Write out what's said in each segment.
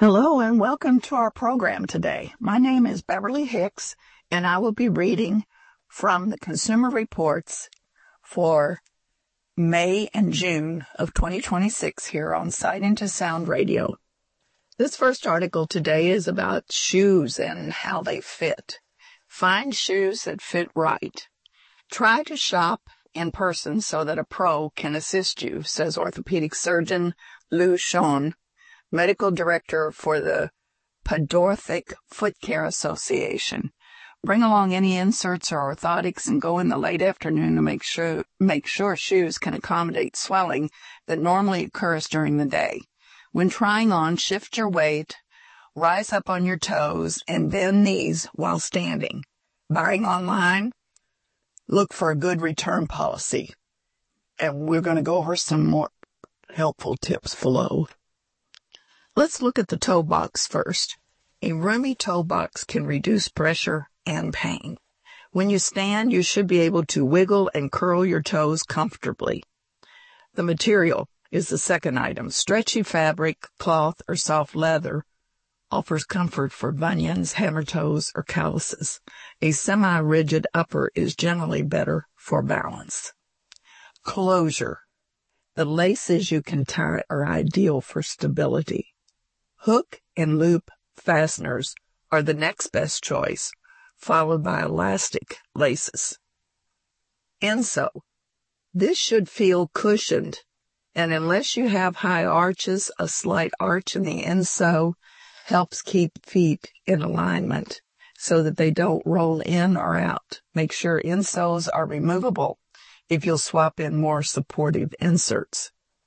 Hello and welcome to our program today. My name is Beverly Hicks and I will be reading from the Consumer Reports for May and June of 2026 here on Sight into Sound Radio. This first article today is about shoes and how they fit. Find shoes that fit right. Try to shop in person so that a pro can assist you, says orthopedic surgeon Lou Schoen, medical director for the Podorthic Foot Care Association. Bring along any inserts or orthotics and go in the late afternoon to make sure shoes can accommodate swelling that normally occurs during the day. When trying on, shift your weight, rise up on your toes, and bend knees while standing. Buying online, look for a good return policy. And we're going to go over some more helpful tips below. Let's look at the toe box first. A roomy toe box can reduce pressure and pain. When you stand, you should be able to wiggle and curl your toes comfortably. The material is the second item. Stretchy fabric, cloth, or soft leather offers comfort for bunions, hammer toes, or calluses. A semi-rigid upper is generally better for balance. Closure. The laces you can tie are ideal for stability. Hook and loop fasteners are the next best choice, followed by elastic laces. Insole. This should feel cushioned, and unless you have high arches, a slight arch in the insole helps keep feet in alignment so that they don't roll in or out. Make sure insoles are removable if you'll swap in more supportive inserts.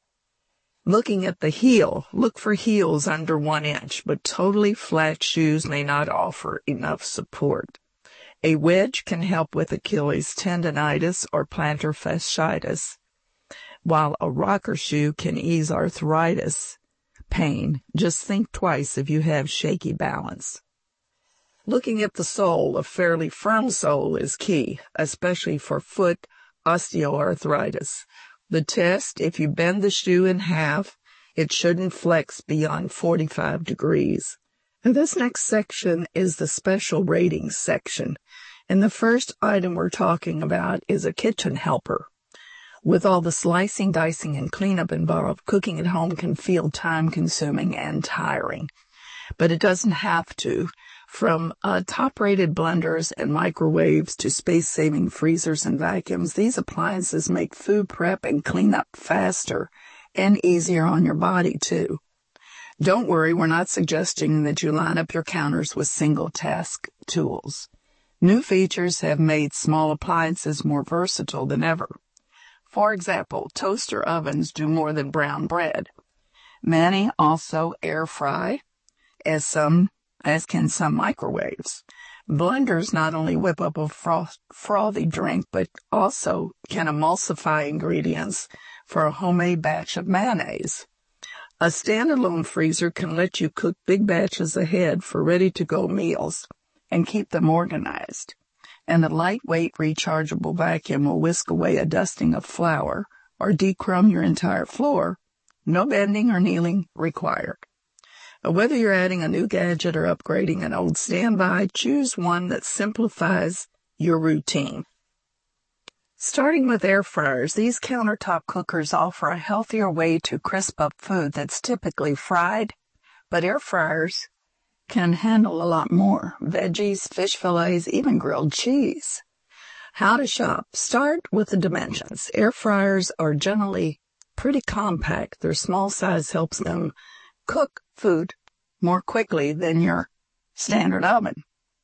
Looking at the heel, look for heels under 1 inch, but totally flat shoes may not offer enough support. A wedge can help with Achilles tendonitis or plantar fasciitis, while a rocker shoe can ease arthritis pain. Just think twice if you have shaky balance. Looking at the sole, a fairly firm sole is key, especially for foot osteoarthritis. The test, if you bend the shoe in half, it shouldn't flex beyond 45 degrees. And this next section is the special ratings section. And the first item we're talking about is a kitchen helper. With all the slicing, dicing, and cleanup involved, cooking at home can feel time-consuming and tiring. But it doesn't have to. From top-rated blenders and microwaves to space-saving freezers and vacuums, these appliances make food prep and cleanup faster and easier on your body, too. Don't worry, we're not suggesting that you line up your counters with single-task tools. New features have made small appliances more versatile than ever. For example, toaster ovens do more than brown bread. Many also air fry, as can some microwaves. Blenders not only whip up a frothy drink, but also can emulsify ingredients for a homemade batch of mayonnaise. A standalone freezer can let you cook big batches ahead for ready-to-go meals and keep them organized. And a lightweight rechargeable vacuum will whisk away a dusting of flour or decrumb your entire floor. No bending or kneeling required. Whether you're adding a new gadget or upgrading an old standby, choose one that simplifies your routine. Starting with air fryers, these countertop cookers offer a healthier way to crisp up food that's typically fried, but air fryers can handle a lot more: veggies, fish fillets, even grilled cheese. How to shop. Start with the dimensions. Air fryers are generally pretty compact. Their small size helps them cook food more quickly than your standard oven.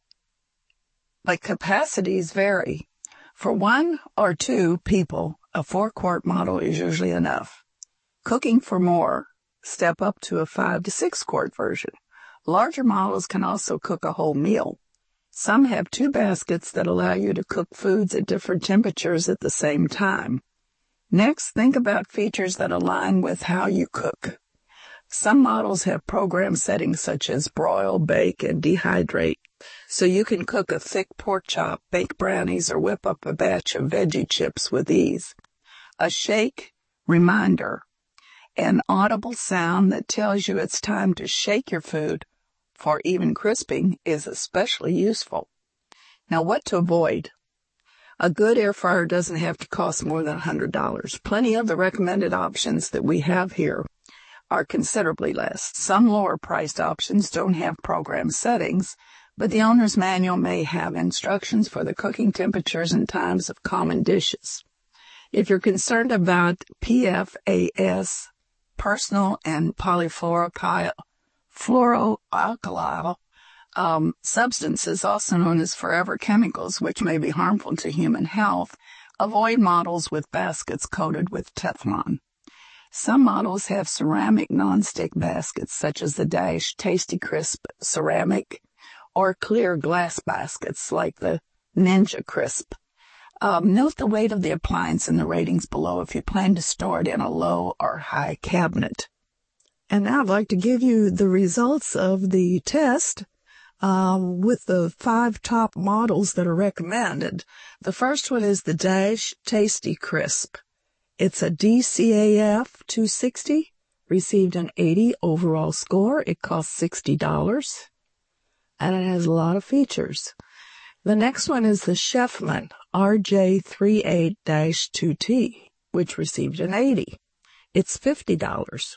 But capacities vary. For 1 or 2 people, a 4-quart model is usually enough. Cooking for more, step up to a 5 to 6-quart version. Larger models can also cook a whole meal. Some have 2 baskets that allow you to cook foods at different temperatures at the same time. Next, think about features that align with how you cook. Some models have program settings such as broil, bake, and dehydrate, so you can cook a thick pork chop, bake brownies, or whip up a batch of veggie chips with ease. A shake reminder. An audible sound that tells you it's time to shake your food for even crisping is especially useful. Now, what to avoid? A good air fryer doesn't have to cost more than $100. Plenty of the recommended options that we have here are considerably less. Some lower-priced options don't have program settings, but the owner's manual may have instructions for the cooking temperatures and times of common dishes. If you're concerned about PFAS, personal and polyfluoroalkyl substances, also known as forever chemicals, which may be harmful to human health, avoid models with baskets coated with Teflon. Some models have ceramic nonstick baskets, such as the Dash Tasty Crisp ceramic, or clear glass baskets like the Ninja Crisp. Note the weight of the appliance in the ratings below if you plan to store it in a low or high cabinet. And now I'd like to give you the results of the test with the 5 top models that are recommended. The first one is the Dash Tasty Crisp. It's a DCAF 260, received an 80 overall score. It costs $60, and it has a lot of features. The next one is the Chefman RJ38-2T, which received an 80. It's $50.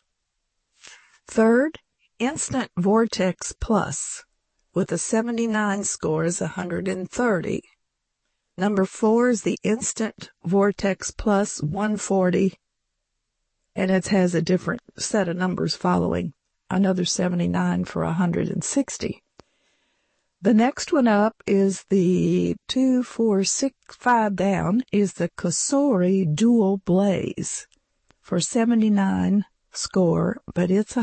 Third, Instant Vortex Plus, with a 79 score is $130. Number 4 is the Instant Vortex Plus 140, and it has a different set of numbers following, another 79 for $160. The next one up is the 2, 4, 6, 5 down is the Cosori Dual Blaze for 79 score, but it's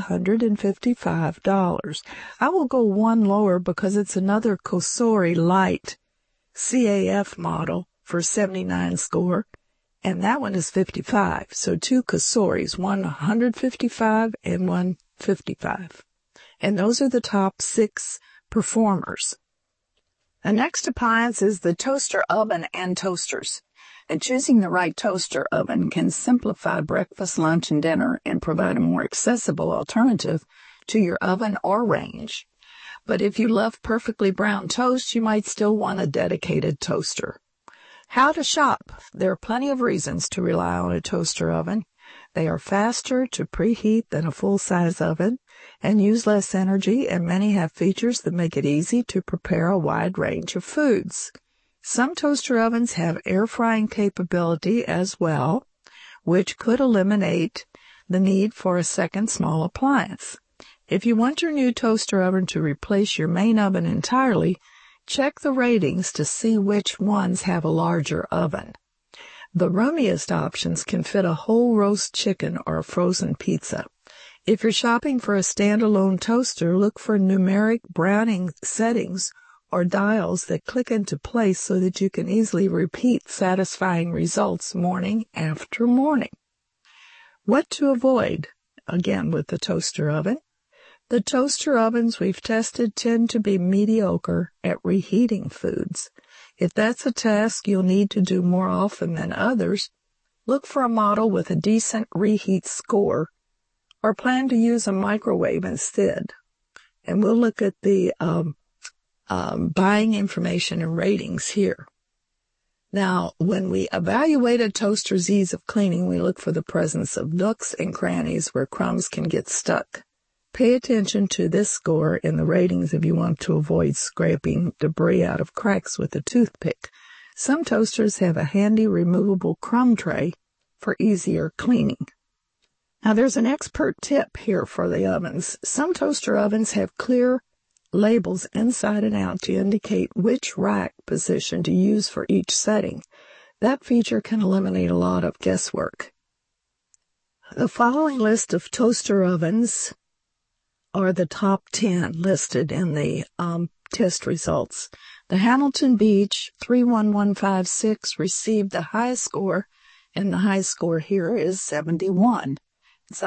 $155. I will go one lower because it's another Cosori Light CAF model for 79 score, and that one is $55. So 2 Cosoris, one $155 and one $55. And those are the top 6 performers. The next appliance is the toaster oven and toasters. And choosing the right toaster oven can simplify breakfast, lunch, and dinner and provide a more accessible alternative to your oven or range. But if you love perfectly brown toast, you might still want a dedicated toaster. How to shop? There are plenty of reasons to rely on a toaster oven. They are faster to preheat than a full-size oven and use less energy, and many have features that make it easy to prepare a wide range of foods. Some toaster ovens have air frying capability as well, which could eliminate the need for a second small appliance. If you want your new toaster oven to replace your main oven entirely, check the ratings to see which ones have a larger oven. The roomiest options can fit a whole roast chicken or a frozen pizza. If you're shopping for a standalone toaster, look for numeric browning settings or dials that click into place so that you can easily repeat satisfying results morning after morning. What to avoid? Again, with the toaster oven. The toaster ovens we've tested tend to be mediocre at reheating foods. If that's a task you'll need to do more often than others, look for a model with a decent reheat score, or plan to use a microwave instead. And we'll look at the buying information and ratings here. Now, when we evaluate a toaster's ease of cleaning, we look for the presence of nooks and crannies where crumbs can get stuck. Pay attention to this score in the ratings if you want to avoid scraping debris out of cracks with a toothpick. Some toasters have a handy removable crumb tray for easier cleaning. Now, there's an expert tip here for the ovens. Some toaster ovens have clear labels inside and out to indicate which rack position to use for each setting. That feature can eliminate a lot of guesswork. The following list of toaster ovens are the top 10 listed in the test results. The Hamilton Beach 31156 received the highest score, and the highest score here is 71. It's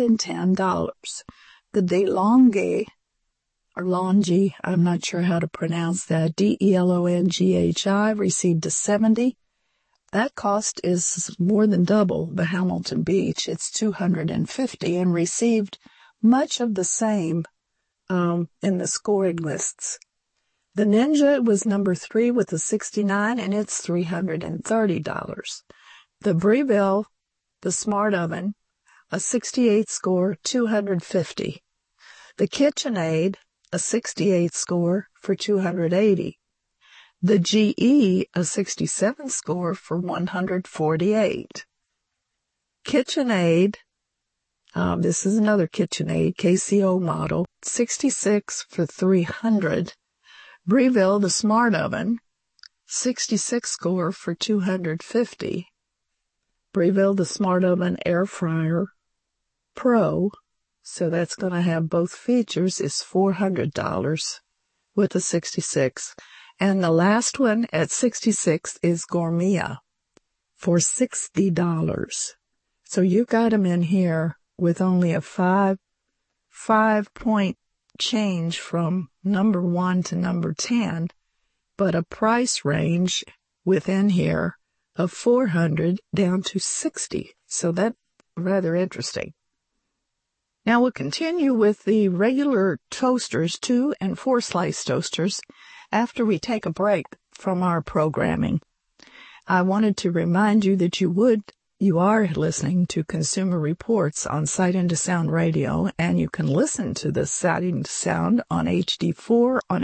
$110. The DeLonghi, or Longi, I'm not sure how to pronounce that, DELONGHI, received a 70. That cost is more than double the Hamilton Beach. It's $250 and received much of the same in the scoring lists. The Ninja was number 3 with a 69, and it's $330. The Breville, the Smart Oven, a 68 score, $250. The KitchenAid, a 68 score for $280. The GE, a 67 score for $148. KitchenAid, this is another KitchenAid, KCO model, 66 for $300. Breville, the Smart Oven, 66 score for $250. Breville, the Smart Oven Air Fryer Pro, so that's going to have both features, is $400 with a 66. And the last one at 66 is Gourmet for $60. So you got them in here with only a five-point change from number 1 to number 10, but a price range within here of $400 down to $60. So that's rather interesting. Now we'll continue with the regular toasters, 2 and 4 slice toasters, after we take a break from our programming. I wanted to remind you that you are listening to Consumer Reports on Sight into Sound Radio, and you can listen to the Sight into Sound on HD4 on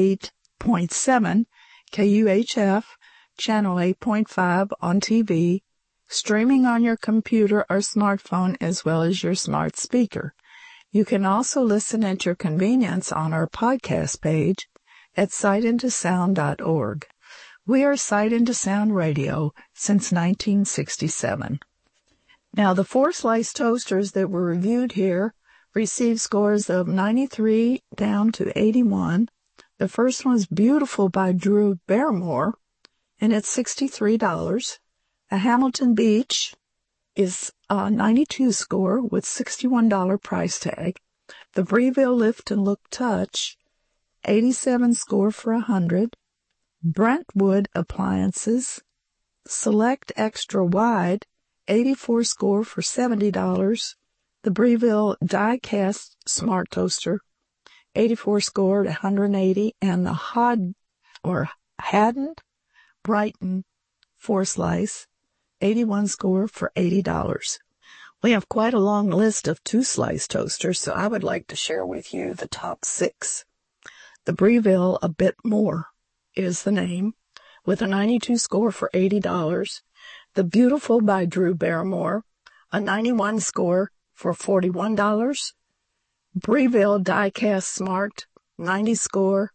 88.7 KUHF, channel 8.5 on TV, streaming on your computer or smartphone as well as your smart speaker. You can also listen at your convenience on our podcast page at sightintosound.org. We are Sight into Sound Radio since 1967. Now, the 4 slice toasters that were reviewed here received scores of 93 down to 81. The first one is Beautiful by Drew Barrymore, and it's $63. A Hamilton Beach is a 92 score with $61 price tag. The Breville Lift and Look Touch, 87 score for $100. Brentwood Appliances Select Extra Wide, 84 score for $70. The Breville Die Cast Smart Toaster, 84 score at $180, and the Haddon Brighton 4 slice, 81 score for $80. We have quite a long list of 2 slice toasters, so I would like to share with you the top 6. The Breville A Bit More is the name, with a 92 score for $80. The Beautiful by Drew Barrymore, a 91 score for $41. Breville Die Cast Smart, 90 score,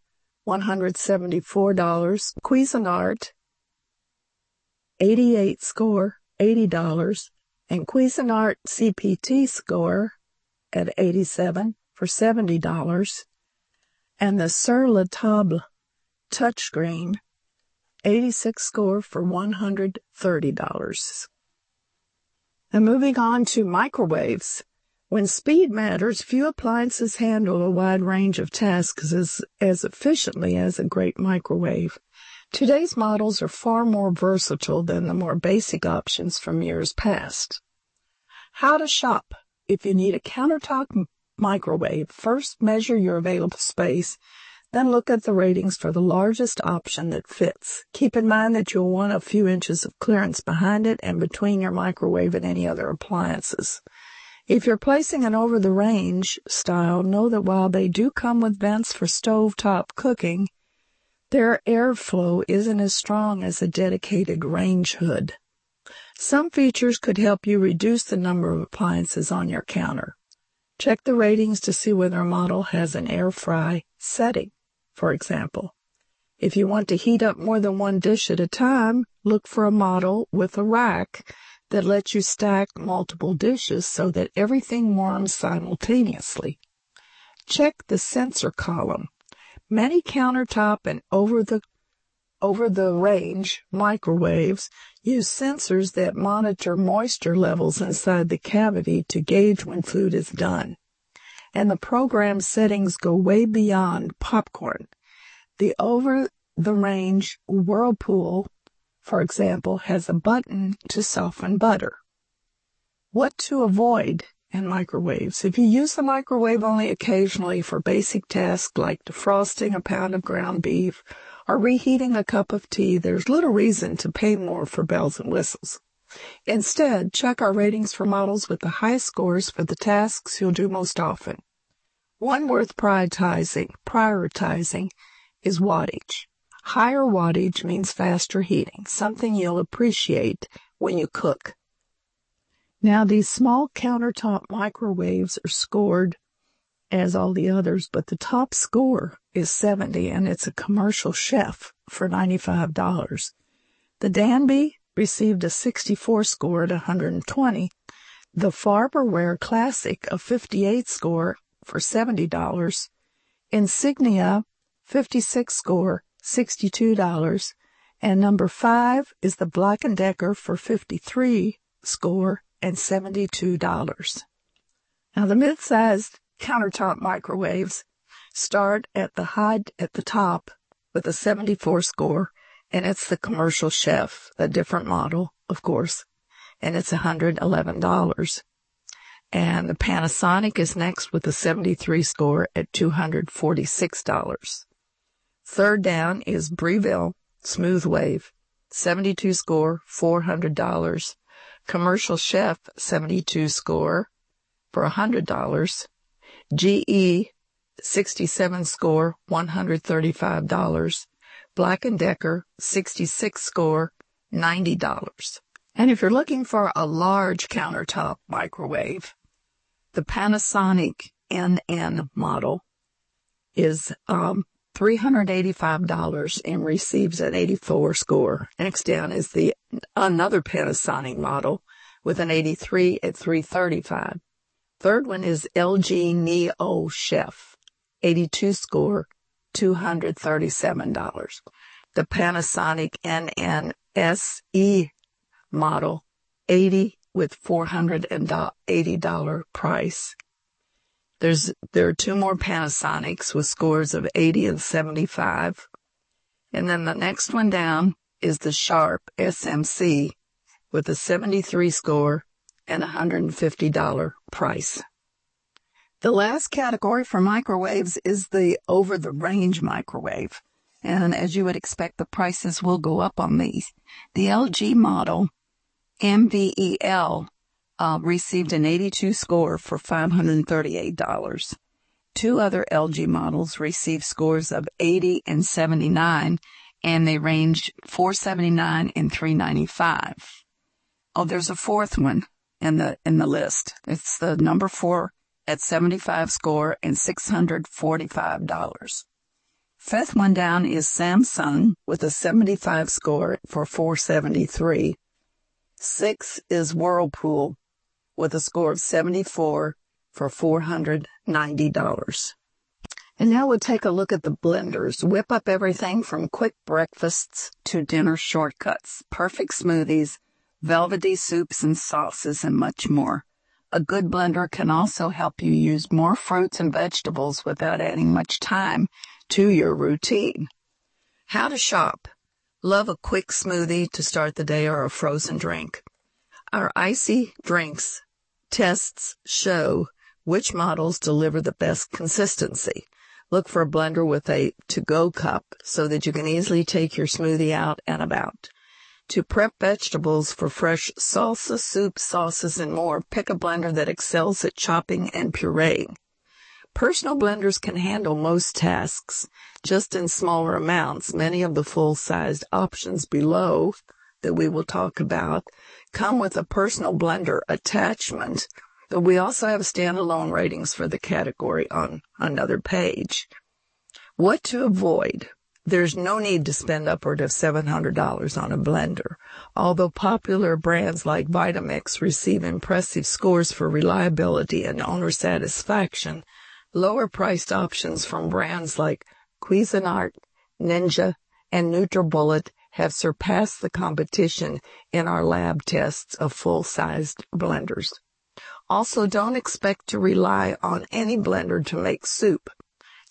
$174. Cuisinart, 88 score, $80. And Cuisinart CPT score at 87 for $70. And the Sur La Table touchscreen, 86 score for $130. And moving on to microwaves. When speed matters, few appliances handle a wide range of tasks as efficiently as a great microwave. Today's models are far more versatile than the more basic options from years past. How to shop. If you need a countertop microwave, first measure your available space, then look at the ratings for the largest option that fits. Keep in mind that you'll want a few inches of clearance behind it and between your microwave and any other appliances. If you're placing an over-the-range style, know that while they do come with vents for stovetop cooking, their airflow isn't as strong as a dedicated range hood. Some features could help you reduce the number of appliances on your counter. Check the ratings to see whether a model has an air fry setting, for example. If you want to heat up more than one dish at a time, look for a model with a rack that lets you stack multiple dishes so that everything warms simultaneously. Check the sensor column. Many countertop and over-the-range microwaves use sensors that monitor moisture levels inside the cavity to gauge when food is done. And the program settings go way beyond popcorn. The over-the-range Whirlpool for example, has a button to soften butter. What to avoid in microwaves? If you use the microwave only occasionally for basic tasks like defrosting a pound of ground beef or reheating a cup of tea, there's little reason to pay more for bells and whistles. Instead, check our ratings for models with the highest scores for the tasks you'll do most often. One worth prioritizing is wattage. Higher wattage means faster heating, something you'll appreciate when you cook. Now, these small countertop microwaves are scored as all the others, but the top score is 70, and it's a commercial chef for $95. The Danby received a 64 score at $120. The Farberware Classic, a 58 score for $70. Insignia, 56 score, $62. And number 5 is the Black & Decker for 53 score and $72. Now, the mid-sized countertop microwaves start at the top with a 74 score, and it's the Commercial Chef, a different model, of course, and it's $111. And the Panasonic is next with a 73 score at $246. Third down is Breville Smooth Wave, 72 score, $400. Commercial Chef, 72 score for $100. GE, 67 score, $135. Black & Decker, 66 score, $90. And if you're looking for a large countertop microwave, the Panasonic NN model is $385 and receives an 84 score. Next down is another Panasonic model with an 83 at $335. Third one is LG Neo Chef, 82 score, $237. The Panasonic NN SE model, 80 with $480 price. There are 2 more Panasonics with scores of 80 and 75. And then the next one down is the Sharp SMC with a 73 score and $150 price. The last category for microwaves is the over-the-range microwave. And as you would expect, the prices will go up on these. The LG model MVEL received an 82 score for $538. 2 other LG models received scores of 80 and 79, and they range $479 and $395. Oh, there's a 4th one in the list. It's the number 4 at 75 score and $645. 5th one down is Samsung with a 75 score for $473. 6th is Whirlpool with a score of 74 for $490. And now we'll take a look at the blenders. Whip up everything from quick breakfasts to dinner shortcuts, perfect smoothies, velvety soups and sauces, and much more. A good blender can also help you use more fruits and vegetables without adding much time to your routine. How to shop. Love a quick smoothie to start the day or a frozen drink. Our icy drinks tests show which models deliver the best consistency. Look for a blender with a to-go cup so that you can easily take your smoothie out and about. To prep vegetables for fresh salsa, soup, sauces, and more, pick a blender that excels at chopping and pureeing. Personal blenders can handle most tasks, just in smaller amounts. Many of the full-sized options below that we will talk about come with a personal blender attachment, but we also have standalone ratings for the category on another page. What to avoid? There's no need to spend upward of $700 on a blender. Although popular brands like Vitamix receive impressive scores for reliability and owner satisfaction, lower-priced options from brands like Cuisinart, Ninja, and NutriBullet have surpassed the competition in our lab tests of full-sized blenders. Also, don't expect to rely on any blender to make soup.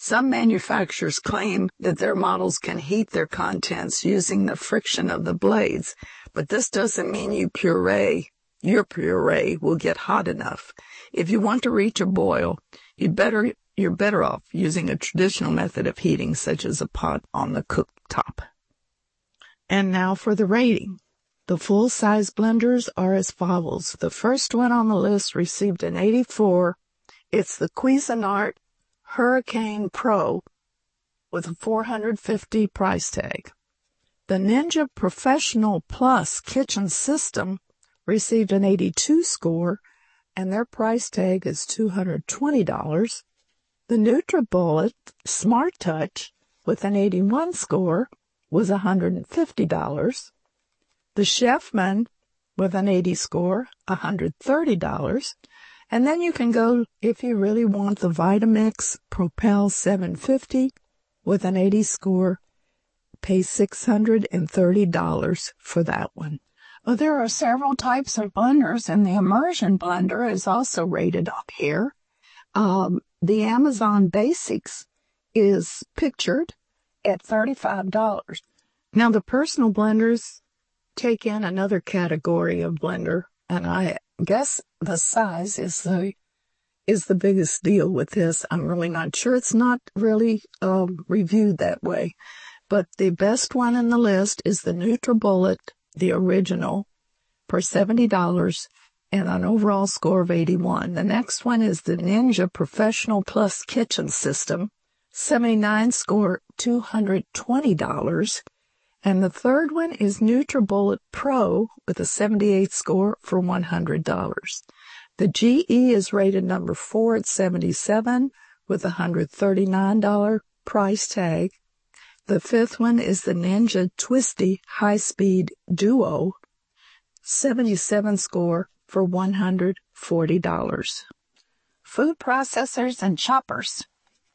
Some manufacturers claim that their models can heat their contents using the friction of the blades, but this doesn't mean your puree will get hot enough. If you want to reach a boil, you're better off using a traditional method of heating, such as a pot on the cooktop. And now for the rating. The full-size blenders are as follows. The first one on the list received an 84. It's the Cuisinart Hurricane Pro with a $450 price tag. The Ninja Professional Plus Kitchen System received an 82 score, and their price tag is $220. The NutriBullet Smart Touch with an 81 score was $150. The Chefman with an 80 score, $130. And then you can go, if you really want, the Vitamix Propel 750 with an 80 score, pay $630 for that one. Well, there are several types of blenders, and the immersion blender is also rated up here. The Amazon Basics is pictured at $35. Now, the personal blenders take in another category of blender, and I guess the size is the biggest deal with this. I'm really not sure. It's not really reviewed that way. But the best one in the list is the NutriBullet, the original, for $70 and an overall score of 81. The next one is the Ninja Professional Plus Kitchen System, 79 score, $220. And the third one is NutriBullet Pro with a 78 score for $100. The GE is rated number 4 at 77 with a $139 price tag. The fifth one is the Ninja Twisty High Speed Duo, 77 score for $140. Food processors and choppers.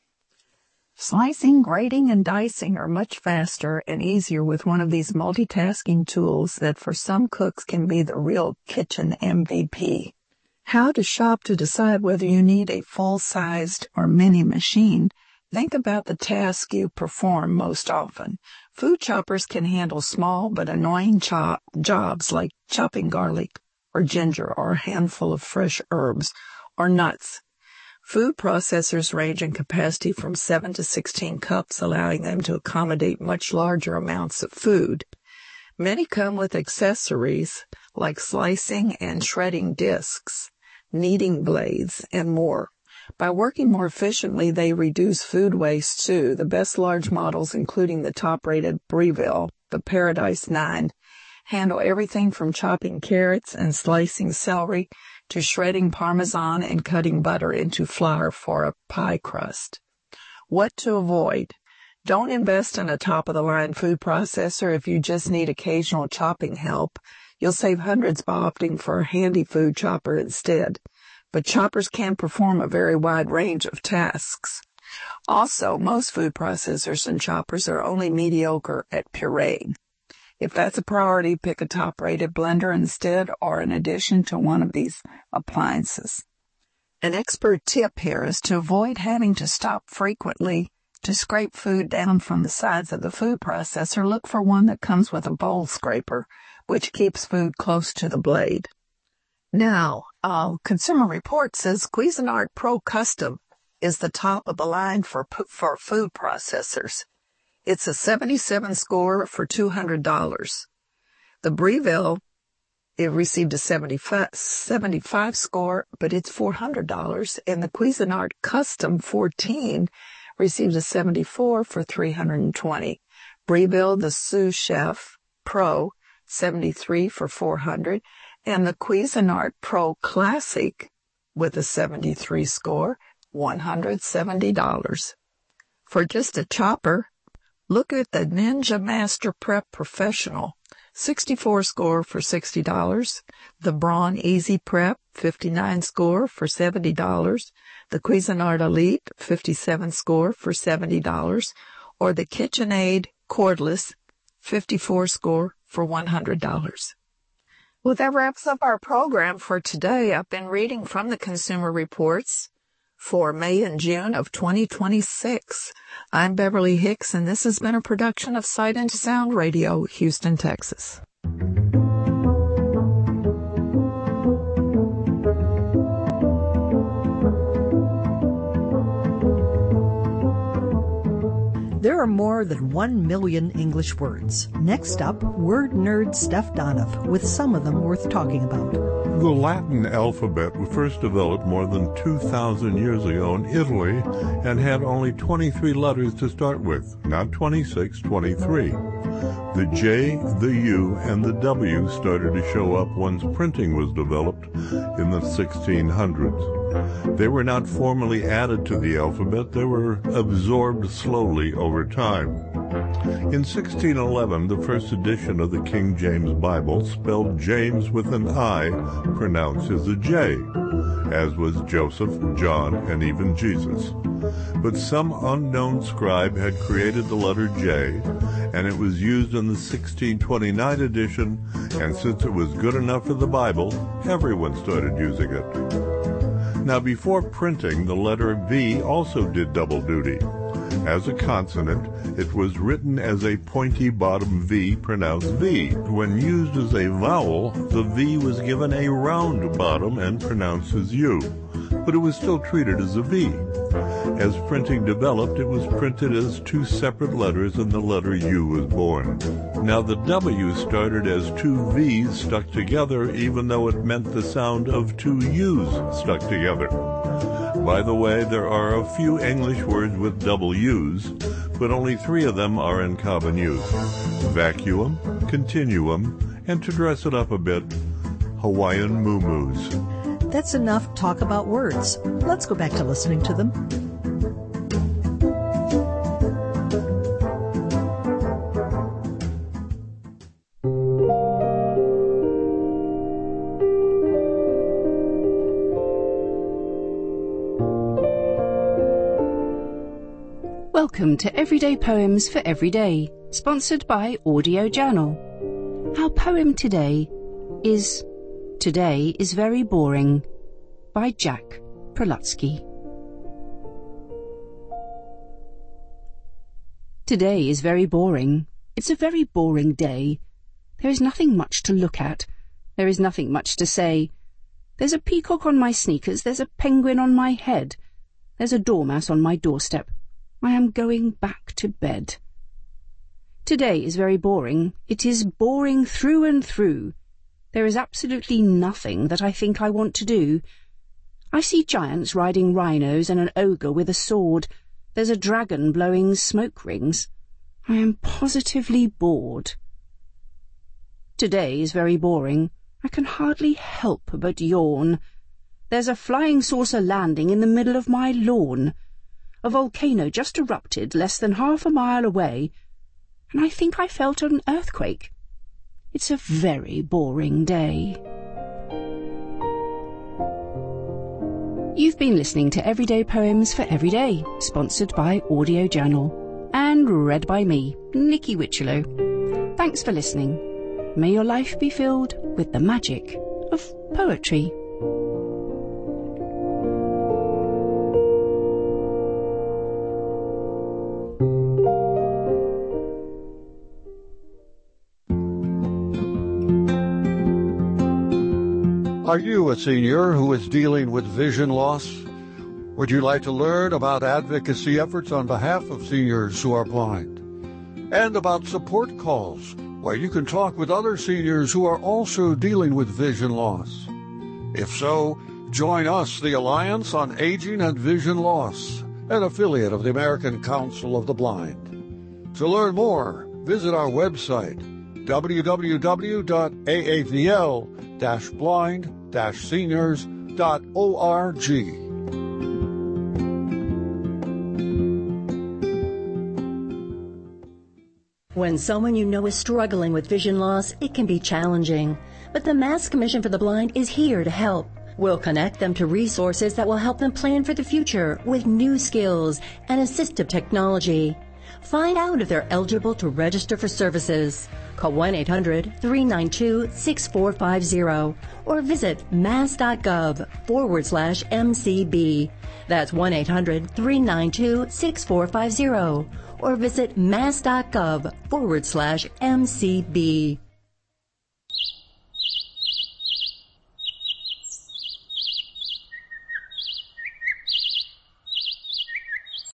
Slicing, grating, and dicing are much faster and easier with one of these multitasking tools that for some cooks can be the real kitchen MVP. How to shop to decide whether you need a full-sized or mini machine. Think about the task you perform most often. Food choppers can handle small but annoying jobs like chopping garlic or ginger or a handful of fresh herbs or nuts. Food processors range in capacity from 7 to 16 cups, allowing them to accommodate much larger amounts of food. Many come with accessories like slicing and shredding discs, kneading blades, and more. By working more efficiently, they reduce food waste too. The best large models, including the top-rated Breville, the Paradise 9, handle everything from chopping carrots and slicing celery to shredding Parmesan and cutting butter into flour for a pie crust. What to avoid? Don't invest in a top-of-the-line food processor if you just need occasional chopping help. You'll save hundreds by opting for a handy food chopper instead. But choppers can perform a very wide range of tasks. Also, most food processors and choppers are only mediocre at pureeing. If that's a priority, pick a top-rated blender instead or in addition to one of these appliances. An expert tip here is to avoid having to stop frequently to scrape food down from the sides of the food processor. Look for one that comes with a bowl scraper, which keeps food close to the blade. Now, Consumer Reports says Cuisinart Pro Custom is the top of the line for food processors. It's a 77 score for $200. The Breville, it received a 75 score, but it's $400. And the Cuisinart Custom 14 received a 74 for $320. Breville, the Sous Chef Pro, 73 for $400. And the Cuisinart Pro Classic with a 73 score, $170. For just a chopper, look at the Ninja Master Prep Professional, 64 score for $60. The Braun Easy Prep, 59 score for $70. The Cuisinart Elite, 57 score for $70. Or the KitchenAid Cordless, 54 score for $100. Well, that wraps up our program for today. I've been reading from the Consumer Reports for May and June of 2026. I'm Beverly Hicks, and this has been a production of Sight and Sound Radio, Houston, Texas. There are more than 1 million English words. Next up, word nerd Steph Donoff with some of them worth talking about. The Latin alphabet was first developed more than 2,000 years ago in Italy and had only 23 letters to start with, not 26, 23. The J, the U, and the W started to show up once printing was developed in the 1600s. They were not formally added to the alphabet, they were absorbed slowly over time. In 1611, the first edition of the King James Bible spelled James with an I, pronounced as a J, as was Joseph, John, and even Jesus. But some unknown scribe had created the letter J, and it was used in the 1629 edition, and since it was good enough for the Bible, everyone started using it. Now, before printing, the letter V also did double duty. As a consonant, it was written as a pointy bottom V, pronounced V. When used as a vowel, the V was given a round bottom and pronounced as U, but it was still treated as a V. As printing developed, it was printed as two separate letters and the letter U was born. Now the W started as two V's stuck together, even though it meant the sound of two U's stuck together. By the way, there are a few English words with double U's, but only 3 of them are in common use: vacuum, continuum, and to dress it up a bit, Hawaiian moo-moos. That's enough talk about words. Let's go back to listening to them. Welcome to Everyday Poems for Every Day, sponsored by Audio Journal. Our poem today is Today is Very Boring by Jack Prelutsky. Today is very boring. It's a very boring day. There is nothing much to look at. There is nothing much to say. There's a peacock on my sneakers. There's a penguin on my head. There's a dormouse on my doorstep. I am going back to bed. Today is very boring. It is boring through and through. There is absolutely nothing that I think I want to do. I see giants riding rhinos and an ogre with a sword. There's a dragon blowing smoke rings. I am positively bored. Today is very boring. I can hardly help but yawn. There's a flying saucer landing in the middle of my lawn. A volcano just erupted less than half a mile away, and I think I felt an earthquake. It's a very boring day. You've been listening to Everyday Poems for Every Day, sponsored by Audio Journal, and read by me, Nikki Witchelow. Thanks for listening. May your life be filled with the magic of poetry. Are you a senior who is dealing with vision loss? Would you like to learn about advocacy efforts on behalf of seniors who are blind? And about support calls, where you can talk with other seniors who are also dealing with vision loss? If so, join us, the Alliance on Aging and Vision Loss, an affiliate of the American Council of the Blind. To learn more, visit our website, www.aavl-blind-seniors.org. When someone you know is struggling with vision loss, it can be challenging. But the Mass Commission for the Blind is here to help. We'll connect them to resources that will help them plan for the future with new skills and assistive technology. Find out if they're eligible to register for services. Call 1-800-392-6450 or visit mass.gov/MCB. That's 1-800-392-6450 or visit mass.gov/MCB.